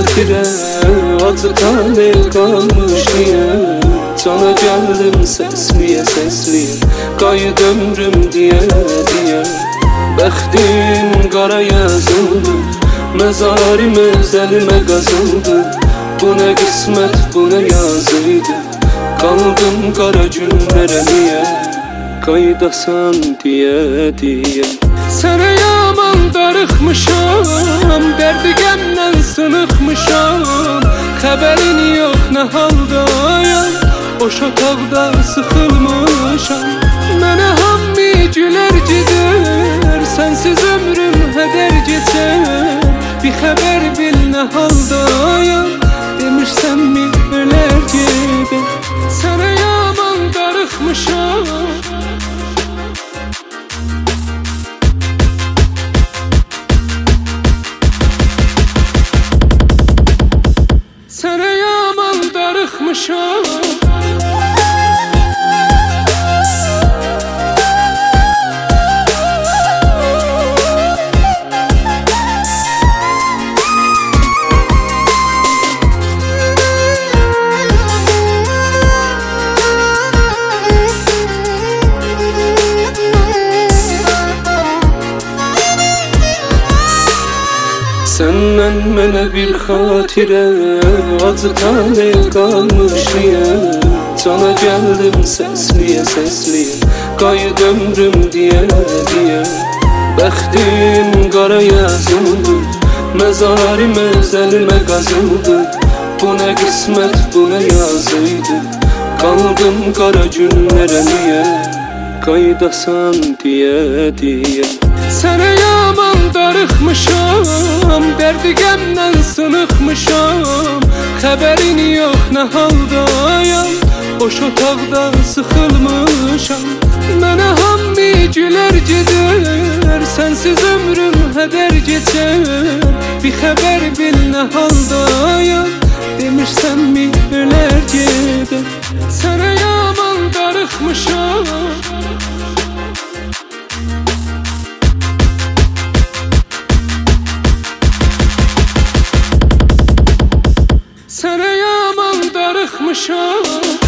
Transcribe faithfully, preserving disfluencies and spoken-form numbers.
xatirə acıqan el qalmış niyə? Cana gəldim səsliyə səsliyə, qayıd ömrüm deyə deyə. Bəxtim qara yazıldı, məzarim öz əlimə qazıldı. Bu nə qismət, bu nə yazıydı, qaldım qara günlərə niyə? Qayıdasan deyə deyə. Sənə yaman darıxmışam, dərdi qəmdən sınıxmışam. Xəbərin yox nə haldayam, boş otaqda sıxılmışam. Mənə hammi gülərcidir, sənsiz ömrüm hədər keçər. Bir xəbər bil nə haldayam, demirsən mi ölər gedər. Sənə yaman darıxmışam. Sənə yaman darıxmışam. Səndən mənə bir xatirə acıqan el qalmış niyə? Cana gəldim səsliyə səsliyə, qayıd ömrüm deyə deyə. Bəxtim qara yazıldı, məzarim öz əlimə qazıldı. Bu nə qismət, bu nə yazıydı, qaldım qara günlərə niyə? Qayıdasan deyə deyə. Sənə yaman darıxmışam, dərdi qəmdən sınıxmışam. Xəbərin yox nə haldayam, boş otaqda sıxılmışam. Mənə hammi gülərcidir, sənsiz ömrüm hədər keçər. Bir xəbər bil nə haldayam, demirsən mi ölər gedər. Sənə yaman darıxmışam. Sənə yaman darıxmışam.